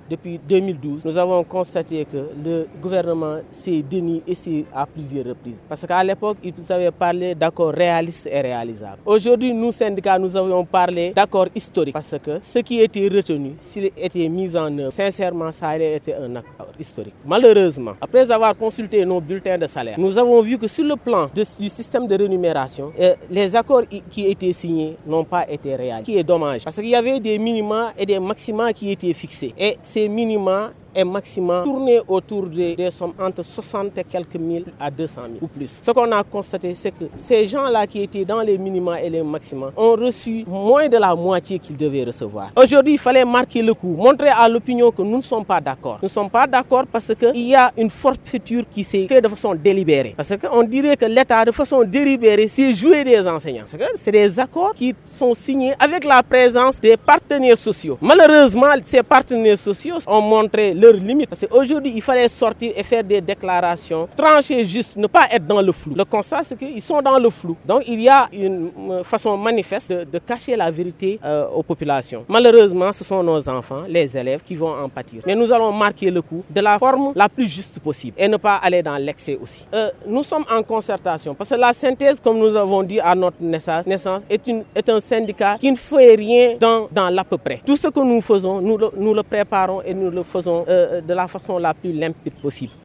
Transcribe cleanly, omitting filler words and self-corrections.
depuis 2012, nous avons constaté que le gouvernement s'est dénié à plusieurs reprises. Parce qu'à l'époque, ils avaient parlé d'accords réalistes et réalisables. Aujourd'hui, nous, syndicats, nous avions parlé d'accords historiques. Parce que ce qui était retenu, s'il était mis en œuvre, sincèrement, ça allait être un accord historique. Malheureusement, après avoir consulté nos bulletins de salaire, nous avons vu que sur le plan du système de rémunération, les accords qui étaient signés n'ont pas été réalisés. Ce qui est dommage. Parce qu'il y avait des minima et des maxima qui étaient fixés. Et ces minima et maximum tourné autour des sommes entre 60 et quelques mille à 200 000 ou plus. Ce qu'on a constaté, c'est que ces gens-là qui étaient dans les minima et les maxima ont reçu moins de la moitié qu'ils devaient recevoir. Aujourd'hui, il fallait marquer le coup, montrer à l'opinion que nous ne sommes pas d'accord. Nous ne sommes pas d'accord parce qu'il y a une forfaiture qui s'est faite de façon délibérée. Parce qu'on dirait que l'État, de façon délibérée, s'est joué des enseignants. Parce que c'est des accords qui sont signés avec la présence des partenaires sociaux. Malheureusement, ces partenaires sociaux ont montré leurs limites. Parce qu'aujourd'hui, il fallait sortir et faire des déclarations, trancher juste, ne pas être dans le flou. Le constat, c'est qu'ils sont dans le flou. Donc, il y a une façon manifeste de cacher la vérité aux populations. Malheureusement, ce sont nos enfants, les élèves, qui vont en pâtir. Mais nous allons marquer le coup de la forme la plus juste possible et ne pas aller dans l'excès aussi. Nous sommes en concertation parce que la synthèse, comme nous avons dit à notre naissance est un syndicat qui ne fait rien dans l'à peu près. Tout ce que nous faisons, nous le préparons et nous le faisons de la façon la plus limpide possible.